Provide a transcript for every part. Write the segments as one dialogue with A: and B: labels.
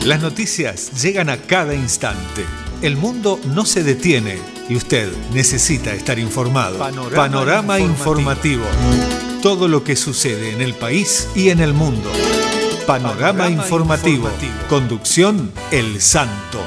A: Las noticias llegan a cada instante. El mundo no se detiene y usted necesita estar informado. Panorama informativo. Todo lo que sucede en el país y en el mundo. Panorama informativo. Conducción El Santo.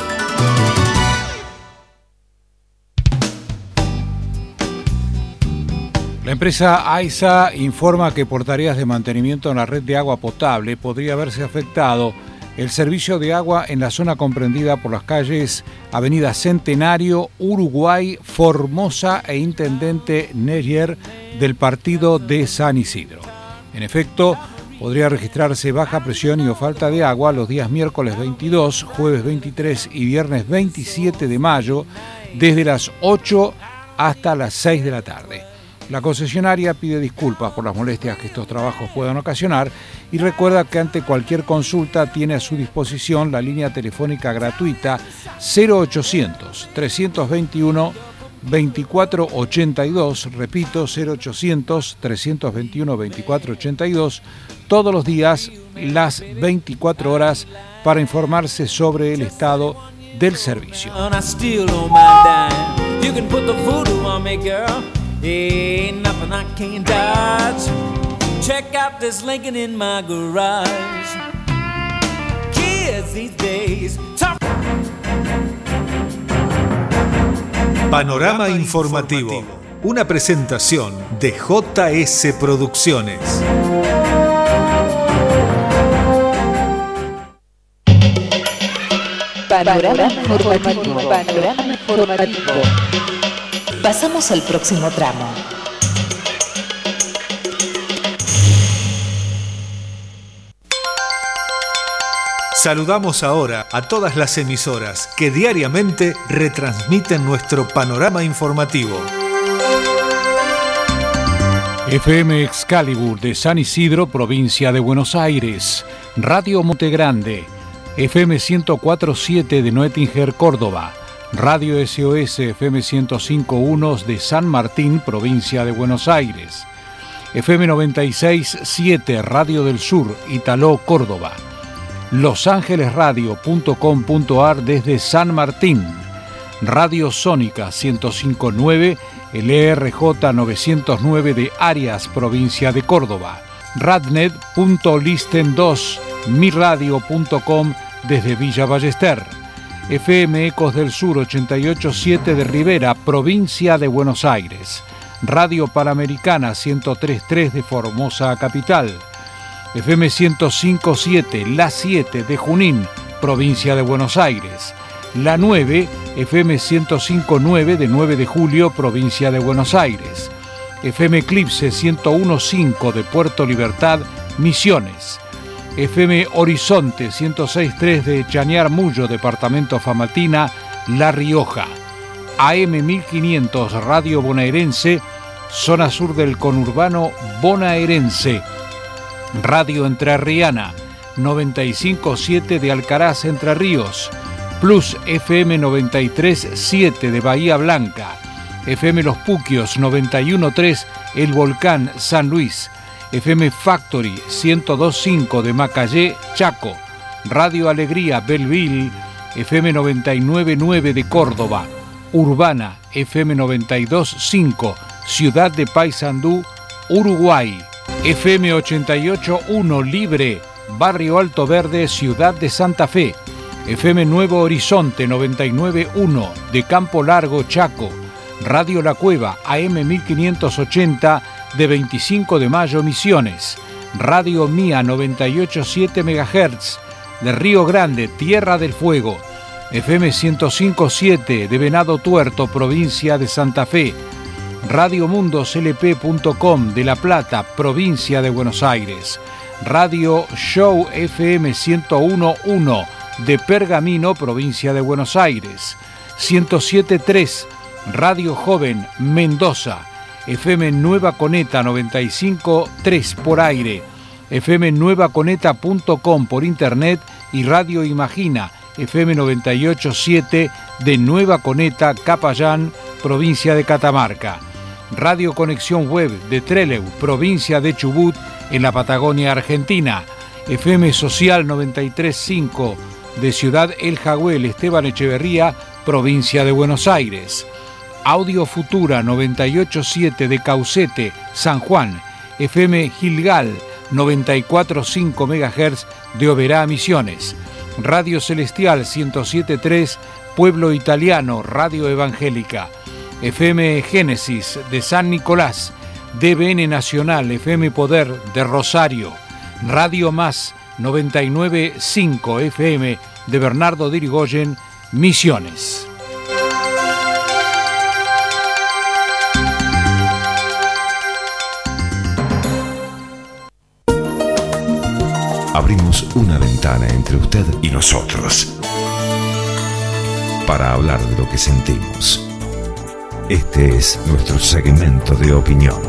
B: La empresa AISA informa que por tareas de mantenimiento en la red de agua potable podría haberse afectado el servicio de agua en la zona comprendida por las calles Avenida Centenario, Uruguay, Formosa e Intendente Neyer del partido de San Isidro. En efecto, podría registrarse baja presión y o falta de agua los días miércoles 22, jueves 23 y viernes 27 de mayo desde las 8 hasta las 6 de la tarde. La concesionaria pide disculpas por las molestias que estos trabajos puedan ocasionar y recuerda que ante cualquier consulta tiene a su disposición la línea telefónica gratuita 0800-321-2482, repito, 0800-321-2482, todos los días, las 24 horas, para informarse sobre el estado del servicio.
C: Ain't nothing I can't dodge. Check out this Lincoln in my garage. Kids these days talk.
A: Panorama informativo. Una presentación de JS Producciones.
D: Panorama informativo. Panorama informativo. Pasamos al próximo tramo.
A: Saludamos ahora a todas las emisoras que diariamente retransmiten nuestro panorama informativo.
B: FM Excalibur de San Isidro, provincia de Buenos Aires. Radio Montegrande. FM 104.7 de Noetinger, Córdoba. Radio SOS FM 105.1 de San Martín, provincia de Buenos Aires. FM 96.7 Radio del Sur, Italó, Córdoba. losangelesradio.com.ar desde San Martín. Radio Sónica 105.9, LRJ 909 de Arias, provincia de Córdoba. Radnet.listen2, miradio.com desde Villa Ballester. FM Ecos del Sur 88.7 de Rivera, provincia de Buenos Aires. Radio Panamericana 103.3 de Formosa Capital. FM 105.7 La 7 de Junín, provincia de Buenos Aires. La 9, FM 105.9 de 9 de Julio, provincia de Buenos Aires. FM Eclipse 101.5 de Puerto Libertad, Misiones. FM Horizonte 106.3 de Chañar Mullo, departamento Famatina, La Rioja. AM 1500 Radio Bonaerense, zona sur del conurbano bonaerense. Radio Entrerriana 95.7 de Alcaraz, Entre Ríos. Plus FM 93.7 de Bahía Blanca. FM Los Puquios 91.3 El Volcán, San Luis. FM Factory 102.5 de Macayé, Chaco. Radio Alegría, Belleville, FM 99.9 de Córdoba. Urbana, FM 92.5, Ciudad de Paysandú, Uruguay. FM 88.1 Libre, Barrio Alto Verde, Ciudad de Santa Fe. FM Nuevo Horizonte 99.1 de Campo Largo, Chaco. Radio La Cueva, AM 1580 de 25 de mayo, Misiones. Radio Mía 98.7 MHz de Río Grande, Tierra del Fuego. FM 105.7 de Venado Tuerto, provincia de Santa Fe. Radio Mundoclp.com de La Plata, provincia de Buenos Aires. Radio Show FM 101.1 de Pergamino, provincia de Buenos Aires. 107.3 Radio Joven, Mendoza. FM Nueva Coneta 95.3 por aire. FM nuevaconeta.com por internet y Radio Imagina FM 98.7 de Nueva Coneta, Capayán, provincia de Catamarca. Radio Conexión Web de Trelew, provincia de Chubut, en la Patagonia Argentina. FM Social 93.5 de Ciudad El Jagüel, Esteban Echeverría, provincia de Buenos Aires. Audio Futura 98.7 de Caucete, San Juan. FM Gilgal 94.5 MHz de Oberá, Misiones. Radio Celestial 107.3 Pueblo Italiano, Radio Evangélica. FM Génesis de San Nicolás. DBN Nacional, FM Poder de Rosario. Radio Más 99.5 FM de Bernardo de Irigoyen, Misiones.
E: Abrimos una ventana entre usted y nosotros para hablar de lo que sentimos. Este es nuestro segmento de opinión.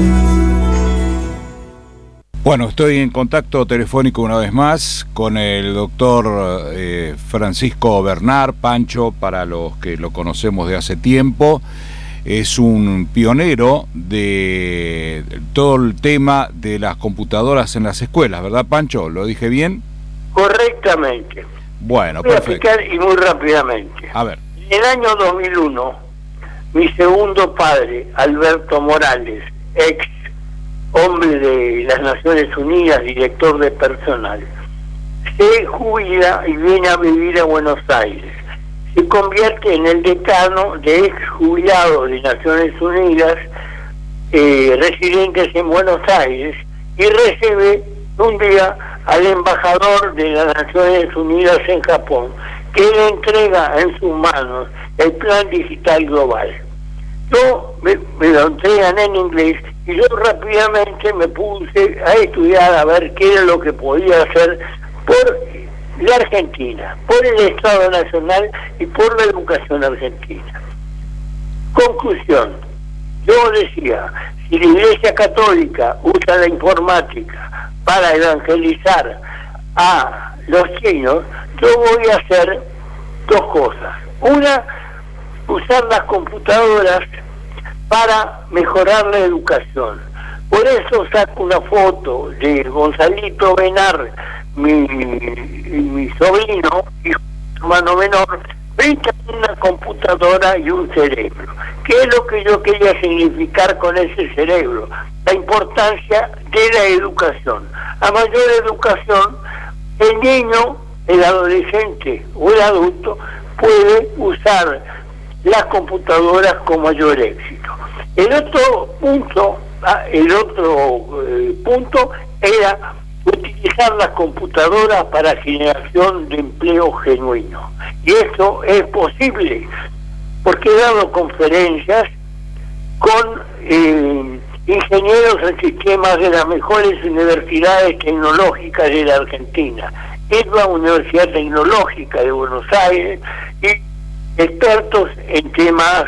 B: Bueno, estoy en contacto telefónico una vez más con el doctor Francisco Bernard, Pancho, para los que lo conocemos de hace tiempo. Es un pionero de todo el tema de las computadoras en las escuelas, ¿verdad, Pancho? ¿Lo dije bien?
F: Correctamente.
B: Bueno,
F: voy
B: perfecto.
F: a explicar y muy rápidamente.
B: A ver.
F: En el año 2001, mi segundo padre, Alberto Morales, ex hombre de las Naciones Unidas, director de personal, se jubila y viene a vivir a Buenos Aires. Se convierte en el decano de ex jubilados de Naciones Unidas, residentes en Buenos Aires, y recibe un día al embajador de las Naciones Unidas en Japón, que le entrega en sus manos el Plan Digital Global. Me lo entregan en inglés y yo rápidamente me puse a estudiar a ver qué era lo que podía hacer por la Argentina, por el Estado Nacional y por la educación argentina. Conclusión, yo decía, si la Iglesia Católica usa la informática para evangelizar a los chinos, yo voy a hacer dos cosas. Una, usar las computadoras para mejorar la educación. Por eso saco una foto de Gonzalito Benar, mi sobrino, hijo hermano menor, frente a una computadora y un cerebro. ¿Qué es lo que yo quería significar con ese cerebro? La importancia de la educación. A mayor educación, el niño, el adolescente o el adulto puede usar las computadoras con mayor éxito. El otro punto era utilizar las computadoras para generación de empleo genuino. Y eso es posible, porque he dado conferencias con ingenieros en sistemas de las mejores universidades tecnológicas de la Argentina, la Universidad Tecnológica de Buenos Aires, y expertos en temas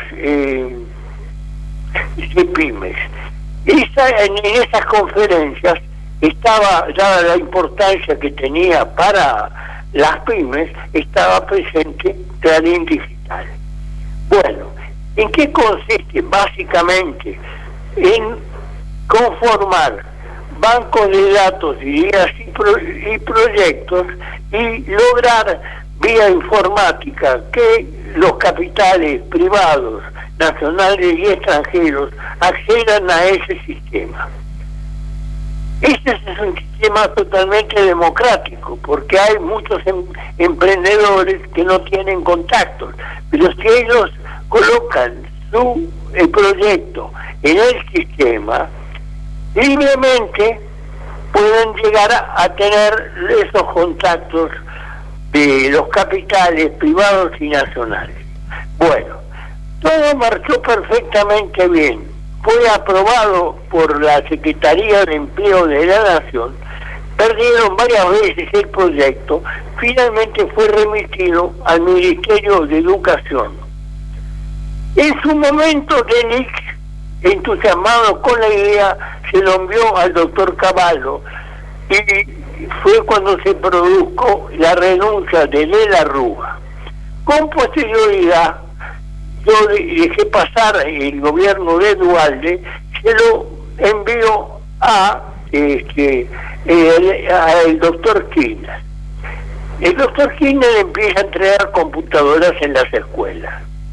F: de pymes. En esas conferencias estaba, dada la importancia que tenía para las pymes, estaba presente Clarín Digital. Bueno, ¿en qué consiste? Básicamente en conformar bancos de datos, ideas y proyectos, y lograr vía informática que los capitales privados, nacionales y extranjeros, accedan a ese sistema. Este es un sistema totalmente democrático, porque hay muchos emprendedores que no tienen contactos, pero si ellos colocan el proyecto en el sistema, libremente pueden llegar a tener esos contactos de los capitales privados y nacionales. Bueno, todo marchó perfectamente bien. Fue aprobado por la Secretaría de Empleo de la Nación. Perdieron varias veces el proyecto. Finalmente fue remitido al Ministerio de Educación. En su momento, Denix, entusiasmado con la idea, se lo envió al doctor Cavallo, y fue cuando se produjo la renuncia de la Rúa. Con posterioridad, yo dejé pasar el gobierno de Duhalde, se lo envió al doctor Kirchner. el doctor Kirchner empieza a entregar computadoras en las escuelas.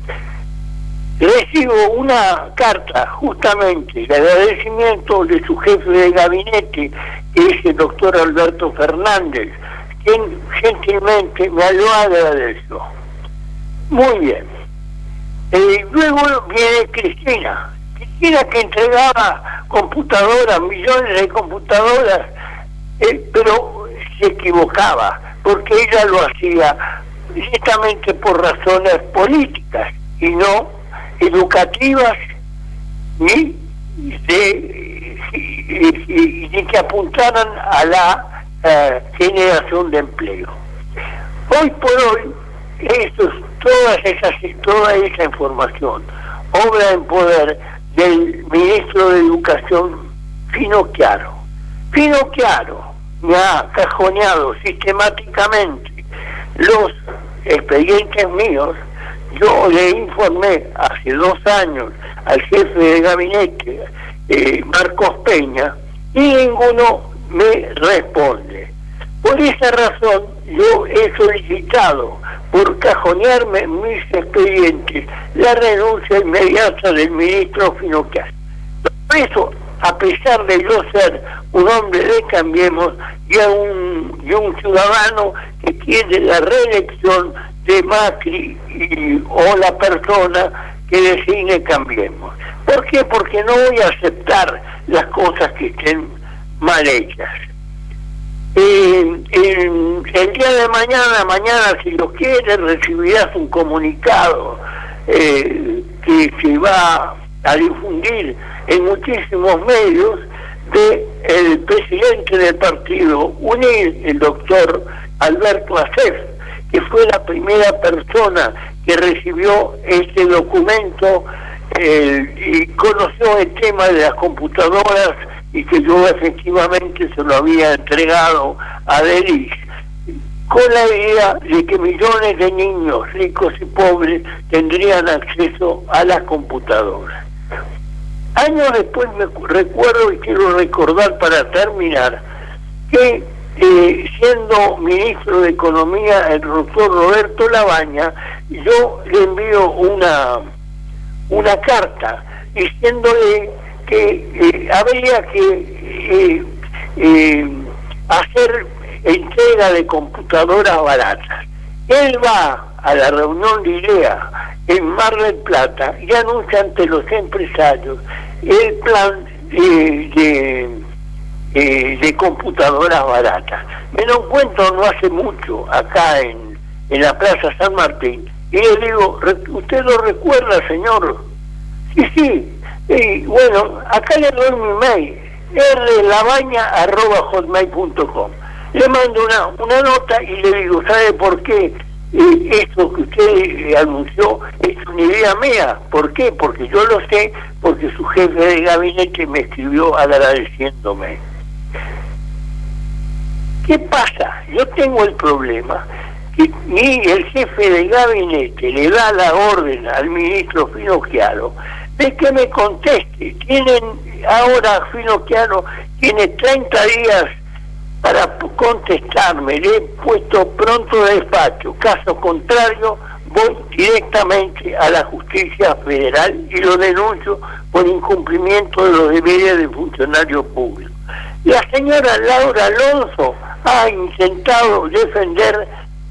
F: Recibo una carta justamente de agradecimiento de su jefe de gabinete, que es el doctor Alberto Fernández, quien gentilmente me lo agradeció. Muy bien. Luego viene Cristina que entregaba computadoras, millones de computadoras, pero se equivocaba, porque ella lo hacía directamente por razones políticas y no educativas ni de que apuntaran a la generación de empleo. Hoy por hoy, toda esa información obra en poder del ministro de Educación, Finocchiaro. Finocchiaro me ha cajoneado sistemáticamente los expedientes míos. Yo le informé hace 2 años al jefe de gabinete, Marcos Peña, y ninguno me responde. Por esa razón yo he solicitado, por cajonearme mis expedientes, la renuncia inmediata del ministro Finocchiaro. Por eso, a pesar de yo ser un hombre de Cambiemos y un ciudadano que quiere la reelección de Macri o la persona que designe Cambiemos. ¿Por qué? Porque no voy a aceptar las cosas que estén mal hechas. El día de mañana, si lo quieres, recibirás un comunicado que se va a difundir en muchísimos medios del presidente del partido UNIR, el doctor Alberto Asef, que fue la primera persona que recibió este documento y conoció el tema de las computadoras, y que yo efectivamente se lo había entregado a DELIS, con la idea de que millones de niños ricos y pobres tendrían acceso a las computadoras. Años después me recuerdo, y quiero recordar para terminar, que siendo ministro de Economía el doctor Roberto Labaña, yo le envío una carta diciéndole que habría que hacer entrega de computadoras baratas. Él va a la reunión de IDEA en Mar del Plata y anuncia ante los empresarios el plan de computadoras baratas. Me lo encuentro no hace mucho acá en la Plaza San Martín y le digo, ¿usted lo recuerda, señor? Sí. Y bueno, acá le doy mi mail, rlabaña@hotmail.com. Le mando una nota y le digo, ¿sabe por qué esto que usted anunció es una idea mía? ¿Por qué? Porque yo lo sé, porque su jefe de gabinete me escribió agradeciéndome. ¿Qué pasa? Yo tengo el problema que ni el jefe de gabinete le da la orden al ministro Finocchiaro de que me conteste. Ahora Finocchiaro tiene 30 días para contestarme. Le he puesto pronto despacho. Caso contrario, voy directamente a la justicia federal y lo denuncio por incumplimiento de los deberes de funcionario público. La señora Laura Alonso ha intentado defender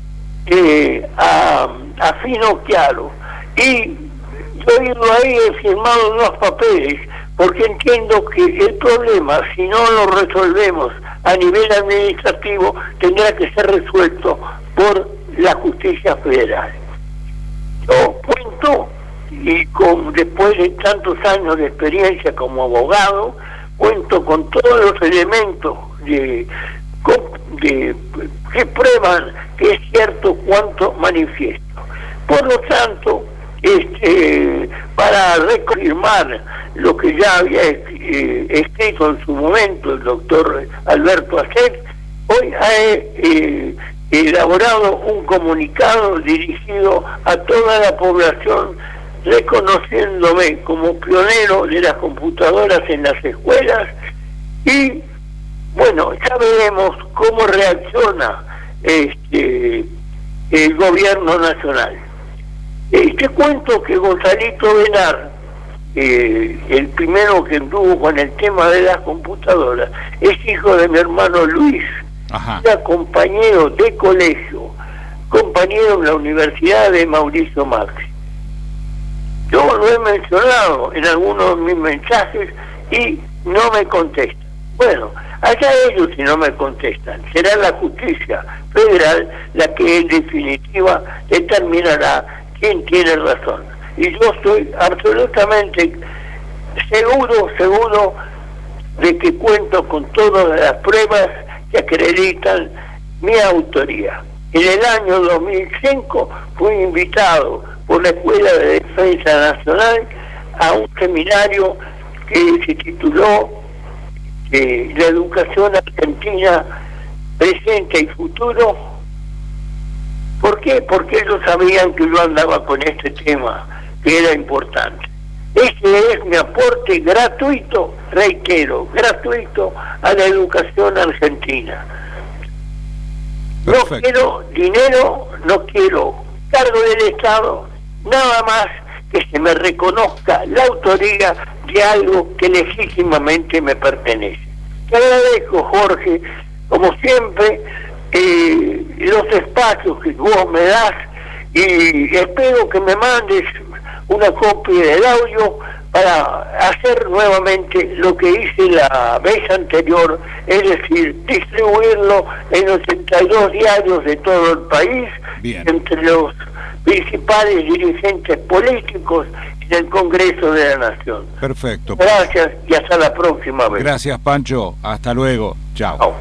F: a Finocchiaro y yo he ido ahí, he firmado unos papeles, porque entiendo que el problema, si no lo resolvemos a nivel administrativo, tendrá que ser resuelto por la justicia federal. Yo cuento, y después de tantos años de experiencia como abogado, cuento con todos los elementos que prueban que es cierto cuanto manifiesto. Por lo tanto, para reconfirmar lo que ya había escrito en su momento el doctor Alberto Asef, hoy ha elaborado un comunicado dirigido a toda la población, reconociéndome como pionero de las computadoras en las escuelas, y bueno, ya veremos cómo reacciona el gobierno nacional. Te cuento que Gonzalito Benar, el primero que anduvo con el tema de las computadoras, es hijo de mi hermano Luis.
B: Ajá.
F: Era compañero de colegio, compañero en la Universidad de Mauricio Macri. Yo lo he mencionado en algunos de mis mensajes y no me contestan. Bueno, allá ellos si no me contestan. Será la justicia federal la que en definitiva determinará quién tiene razón. Y yo estoy absolutamente seguro de que cuento con todas las pruebas que acreditan mi autoría. En el año 2005 fui invitado por la Escuela de Defensa Nacional a un seminario que se tituló La Educación Argentina Presente y Futuro. ¿Por qué? Porque ellos sabían que yo andaba con este tema, que era importante. Este es mi aporte gratuito, reitero, gratuito a la educación argentina.
B: Perfecto.
F: No quiero dinero, no quiero cargo del Estado, nada más que se me reconozca la autoría de algo que legítimamente me pertenece. Te agradezco, Jorge, como siempre, los espacios que vos me das, y espero que me mandes una copia del audio para hacer nuevamente lo que hice la vez anterior, es decir, distribuirlo en 82 diarios de todo el país.
B: Bien.
F: Entre los principales dirigentes políticos en el Congreso de la Nación.
B: Perfecto.
F: Gracias y hasta la próxima vez.
B: Gracias, Pancho. Hasta luego. Chao.
F: Chao.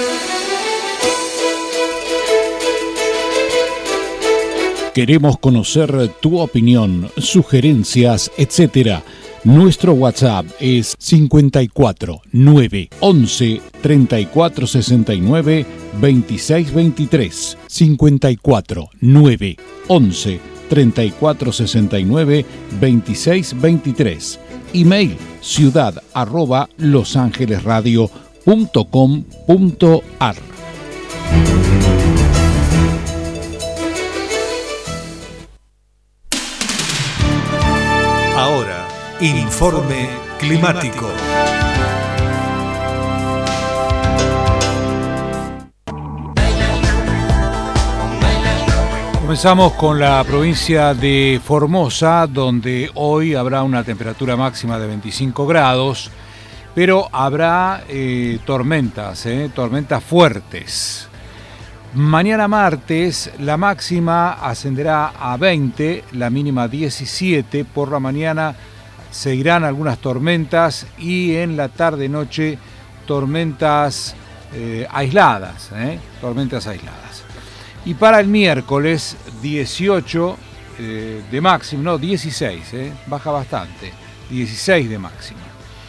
B: Queremos conocer tu opinión, sugerencias, etc. Nuestro WhatsApp es 54 9 11 34 69 26 23. 54 9 11 34 69 26 23. Email ciudad@losangelesradio.com.ar.
A: Ahora, informe climático.
B: Comenzamos con la provincia de Formosa, donde hoy habrá una temperatura máxima de 25 grados, pero habrá tormentas fuertes. Mañana martes la máxima ascenderá a 20, la mínima 17. Por la mañana seguirán algunas tormentas y en la tarde-noche tormentas aisladas. Y para el miércoles 18 de máxima, no, 16, baja bastante, 16 de máxima.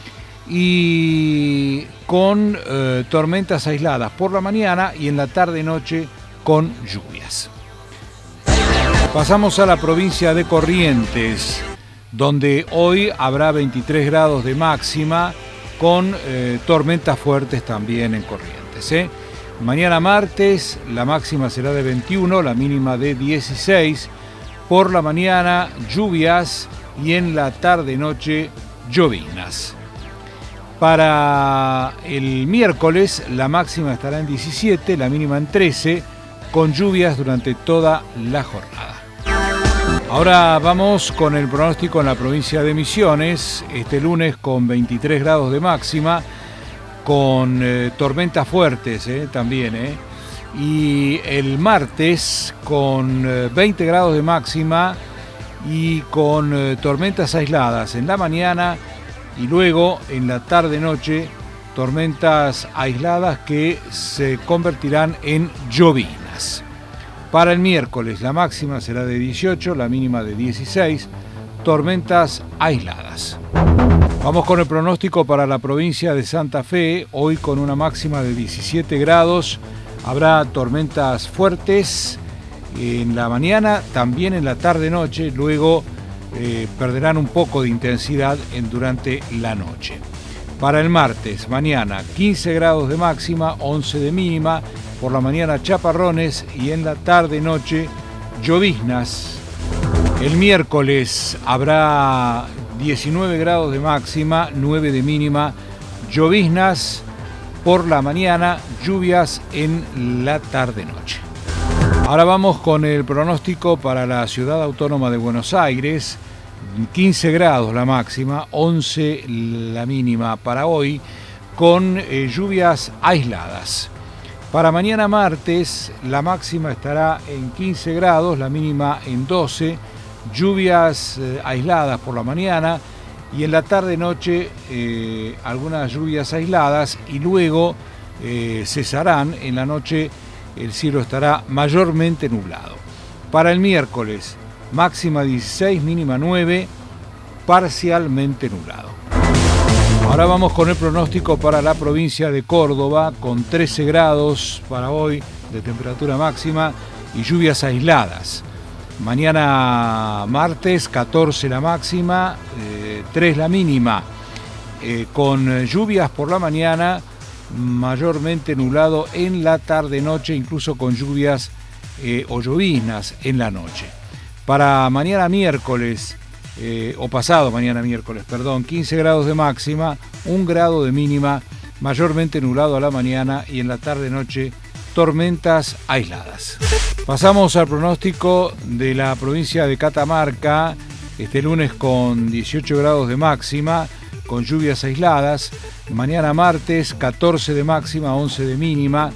B: Y con tormentas aisladas por la mañana y en la tarde-noche con lluvias. Pasamos a la provincia de Corrientes, donde hoy habrá 23 grados de máxima con tormentas fuertes también en Corrientes. Mañana martes la máxima será de 21, la mínima de 16. Por la mañana lluvias y en la tarde-noche lloviznas. Para el miércoles la máxima estará en 17, la mínima en 13, con lluvias durante toda la jornada. Ahora vamos con el pronóstico en la provincia de Misiones. Este lunes con 23 grados de máxima, con tormentas fuertes también. Y el martes con 20 grados de máxima y con tormentas aisladas en la mañana. Y luego, en la tarde-noche, tormentas aisladas que se convertirán en lloviznas. Para el miércoles, la máxima será de 18, la mínima de 16, tormentas aisladas. Vamos con el pronóstico para la provincia de Santa Fe. Hoy con una máxima de 17 grados, habrá tormentas fuertes en la mañana, también en la tarde-noche, luego perderán un poco de intensidad durante la noche. Para el martes, mañana, 15 grados de máxima, 11 de mínima, por la mañana chaparrones y en la tarde-noche lloviznas. El miércoles habrá 19 grados de máxima, 9 de mínima, lloviznas por la mañana, lluvias en la tarde-noche. Ahora vamos con el pronóstico para la Ciudad Autónoma de Buenos Aires. 15 grados la máxima, 11 la mínima para hoy, con lluvias aisladas. Para mañana martes la máxima estará en 15 grados, la mínima en 12, lluvias aisladas por la mañana y en la tarde-noche algunas lluvias aisladas y luego cesarán. En la noche el cielo estará mayormente nublado. Para el miércoles, máxima 16, mínima 9, parcialmente nublado. Ahora vamos con el pronóstico para la provincia de Córdoba, con 13 grados para hoy de temperatura máxima y lluvias aisladas. Mañana martes, 14 la máxima, 3 la mínima, con lluvias por la mañana, mayormente nublado en la tarde-noche, incluso con lluvias o lloviznas en la noche. Para mañana miércoles, pasado mañana miércoles, 15 grados de máxima, 1 grado de mínima, mayormente nublado a la mañana y en la tarde-noche tormentas aisladas. Pasamos al pronóstico de la provincia de Catamarca, este lunes con 18 grados de máxima, con lluvias aisladas. Mañana martes, 14 de máxima, 11 de mínima,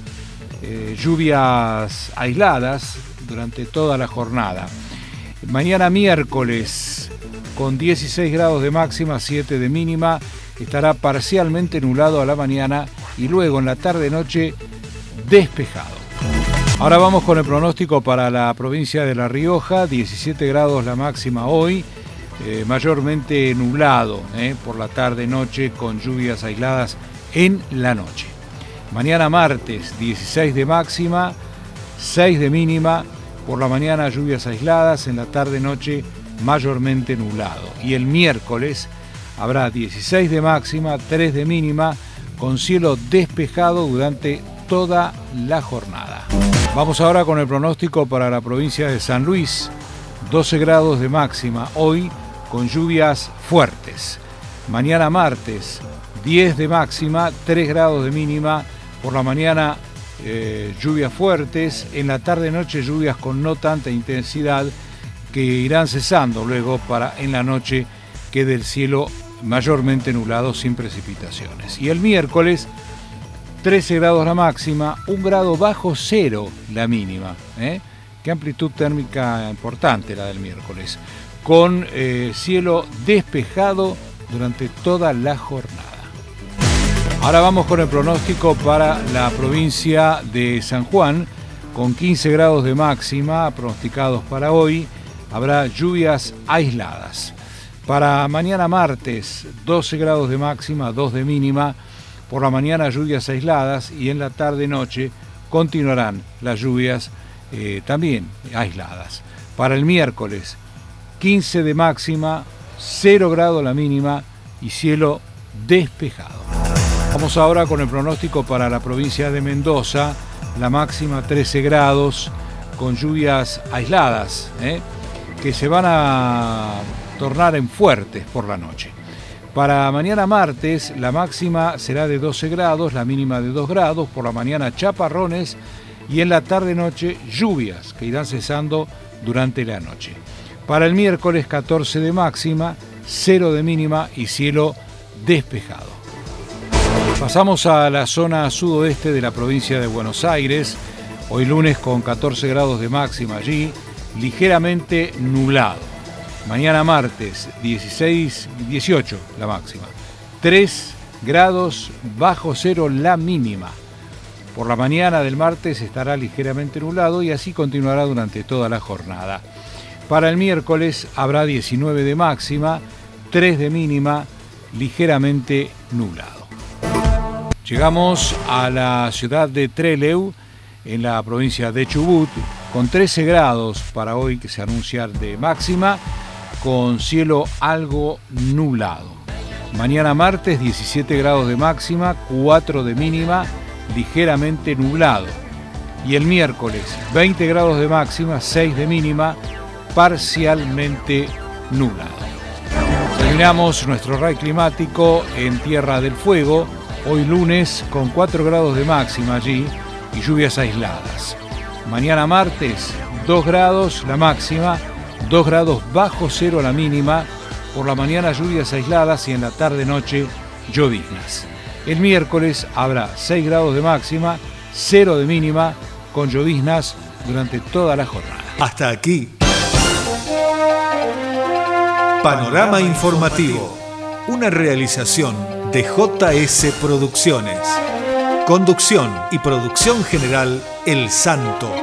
B: lluvias aisladas durante toda la jornada. Mañana miércoles, con 16 grados de máxima, 7 de mínima, estará parcialmente nublado a la mañana y luego en la tarde-noche despejado. Ahora vamos con el pronóstico para la provincia de La Rioja, 17 grados la máxima hoy, mayormente nublado por la tarde-noche con lluvias aisladas en la noche. Mañana martes, 16 de máxima, 6 de mínima, por la mañana lluvias aisladas, en la tarde-noche mayormente nublado. Y el miércoles habrá 16 de máxima, 3 de mínima, con cielo despejado durante toda la jornada. Vamos ahora con el pronóstico para la provincia de San Luis, 12 grados de máxima hoy, con lluvias fuertes. Mañana martes, 10 de máxima, 3 grados de mínima, por la mañana lluvias fuertes, en la tarde-noche lluvias con no tanta intensidad que irán cesando luego para en la noche quede el cielo mayormente nublado sin precipitaciones. Y el miércoles, 13 grados la máxima, 1 grado bajo cero la mínima. Qué amplitud térmica importante la del miércoles, con cielo despejado durante toda la jornada. Ahora vamos con el pronóstico para la provincia de San Juan, con 15 grados de máxima pronosticados para hoy. Habrá lluvias aisladas. Para mañana martes, 12 grados de máxima, 2 de mínima. Por la mañana lluvias aisladas y en la tarde-noche continuarán las lluvias también aisladas. Para el miércoles, 15 de máxima, 0 grados la mínima y cielo despejado. Vamos ahora con el pronóstico para la provincia de Mendoza, la máxima 13 grados, con lluvias aisladas, que se van a tornar en fuertes por la noche. Para mañana martes, la máxima será de 12 grados, la mínima de 2 grados, por la mañana chaparrones y en la tarde-noche lluvias que irán cesando durante la noche. Para el miércoles, 14 de máxima, 0 de mínima y cielo despejado. Pasamos a la zona sudoeste de la provincia de Buenos Aires, hoy lunes con 14 grados de máxima allí, ligeramente nublado. Mañana martes, 18 la máxima, 3 grados bajo cero la mínima. Por la mañana del martes estará ligeramente nublado y así continuará durante toda la jornada. Para el miércoles habrá 19 de máxima, 3 de mínima, ligeramente nublado. Llegamos a la ciudad de Trelew, en la provincia de Chubut, con 13 grados para hoy que se anuncia de máxima, con cielo algo nublado. Mañana martes, 17 grados de máxima, 4 de mínima, ligeramente nublado. Y el miércoles, 20 grados de máxima, 6 de mínima, parcialmente nublado. Terminamos nuestro RAI climático en Tierra del Fuego, hoy lunes con 4 grados de máxima allí y lluvias aisladas. Mañana martes, 2 grados la máxima, 2 grados bajo cero la mínima, por la mañana lluvias aisladas y en la tarde-noche lloviznas. El miércoles habrá 6 grados de máxima, 0 de mínima, con lloviznas durante toda la jornada.
A: Hasta aquí. Panorama Informativo, una realización de JS Producciones. Conducción y producción general El Santo.